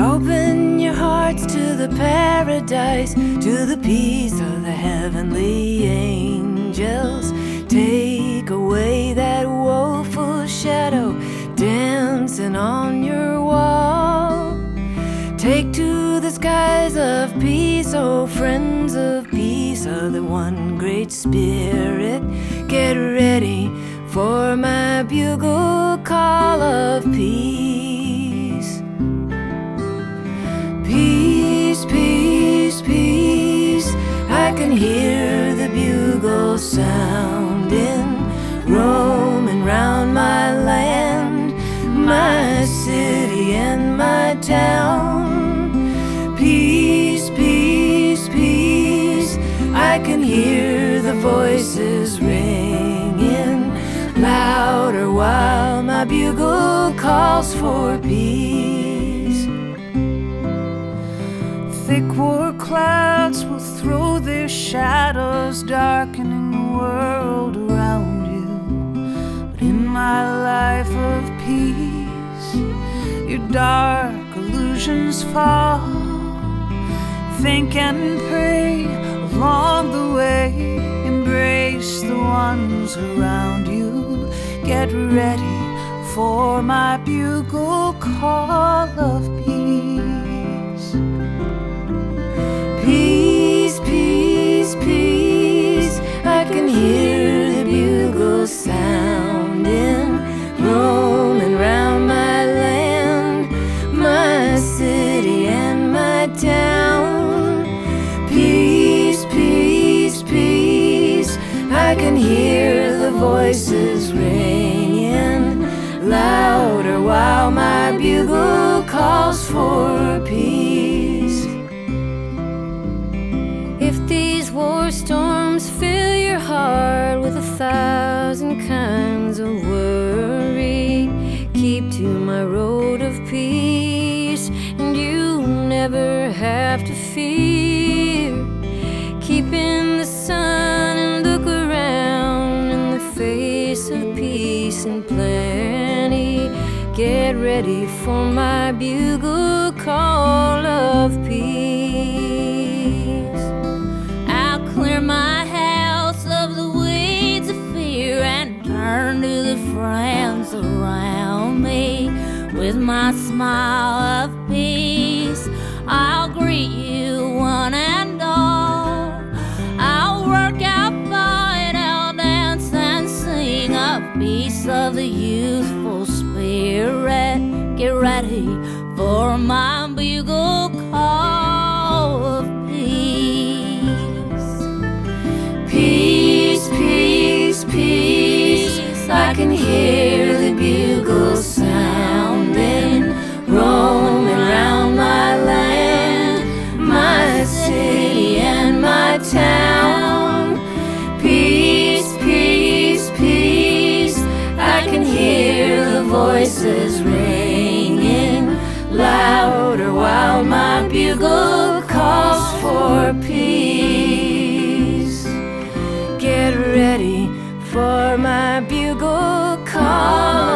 Open your hearts to the paradise, to the peace of the heavenly angels. Take away that woeful shadow dancing on your wall. Take to the skies of peace, oh friends of peace, of the one great spirit. Get ready for my bugle call of peace. Peace, peace, peace, I can hear the bugle sounding, roaming round my land, my city and my town. Peace, peace, peace, I can hear the voices ringing louder while my bugle calls for peace. Thick war clouds will throw their shadows, darkening the world around you. But in my life of peace, your dark illusions fall. Think and pray along the way, embrace the ones around you. Get ready for my bugle call of peace. Peace, peace, peace, I can hear the bugle sounding, roaming round my land, my city and my town. Peace, peace, peace, I can hear the voices ringing louder while my bugle calls for peace. If these war storms fill your heart with 1,000 kinds of worry, keep to my road of peace, and you never have to fear. Keep in the sun and look around in the face of peace and plenty. Get ready for my bugle call of peace. Clear my house of the weeds of fear and turn to the friends around me. With my smile of peace, I'll greet you one and all. I'll work out, fight, I'll dance and sing of peace of the youthful spirit. Get ready for my bugle call of peace, peace, peace, I can hear the bugle sounding, roaming round my land, my city and my town. Peace, peace, peace, I can hear the voices ringing louder while my bugle calls for peace. Get ready for my bugle call